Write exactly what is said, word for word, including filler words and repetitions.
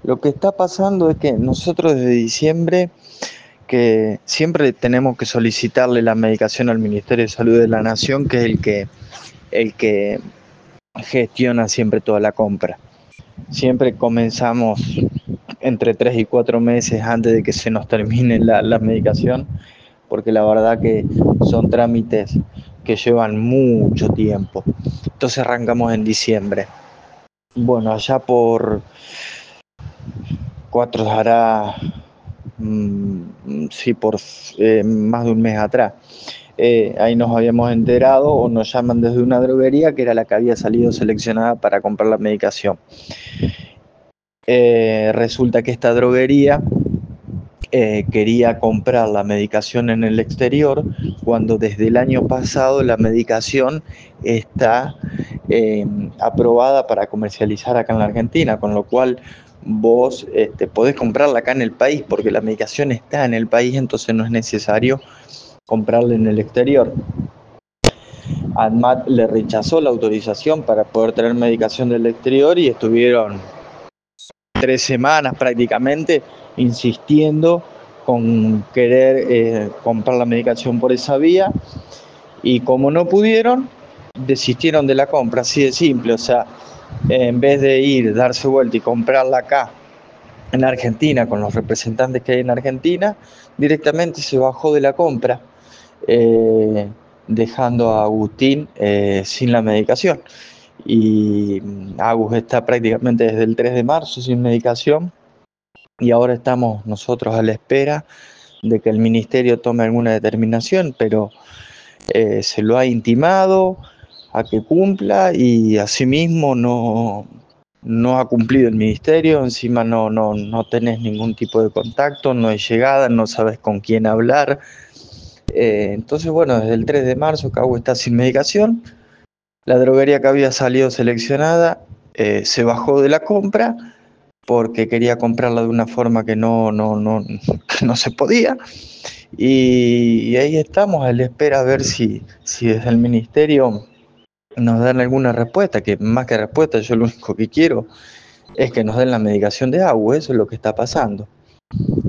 Lo que está pasando es que nosotros desde diciembre, que siempre tenemos que solicitarle la medicación al Ministerio de Salud de la Nación, que es el que, el que gestiona siempre toda la compra. Siempre comenzamos entre tres y cuatro meses antes de que se nos termine la, la medicación, porque la verdad que son trámites que llevan mucho tiempo. Entonces arrancamos en diciembre. Bueno, allá por cuatro hará, mmm, sí, por eh, más de un mes atrás. Eh, ahí nos habíamos enterado o nos llaman desde una droguería que era la que había salido seleccionada para comprar la medicación. Eh, resulta que esta droguería eh, quería comprar la medicación en el exterior cuando desde el año pasado la medicación está eh, aprobada para comercializar acá en la Argentina, con lo cual vos este, podés comprarla acá en el país porque la medicación está en el país, entonces no es necesario comprarla en el exterior. ANMAT le rechazó la autorización para poder traer medicación del exterior y estuvieron tres semanas prácticamente insistiendo con querer eh, comprar la medicación por esa vía, y como no pudieron, desistieron de la compra, así de simple. O sea, en vez de ir, darse vuelta y comprarla acá en Argentina con los representantes que hay en Argentina, directamente se bajó de la compra, eh, dejando a Agustín eh, sin la medicación. Y Agus está prácticamente desde el tres de marzo sin medicación, y ahora estamos nosotros a la espera de que el ministerio tome alguna determinación, pero eh, se lo ha intimado a que cumpla y asimismo no, no ha cumplido el ministerio. Encima no, no, no tenés ningún tipo de contacto, no hay llegada, no sabes con quién hablar. Eh, entonces, bueno, desde el tres de marzo Cagu está sin medicación. La droguería que había salido seleccionada eh, se bajó de la compra porque quería comprarla de una forma que no, no, no, que no se podía. Y, y ahí estamos a la espera a ver si, si desde el ministerio nos dan alguna respuesta, que más que respuesta yo lo único que quiero es que nos den la medicación de agua. Eso es lo que está pasando.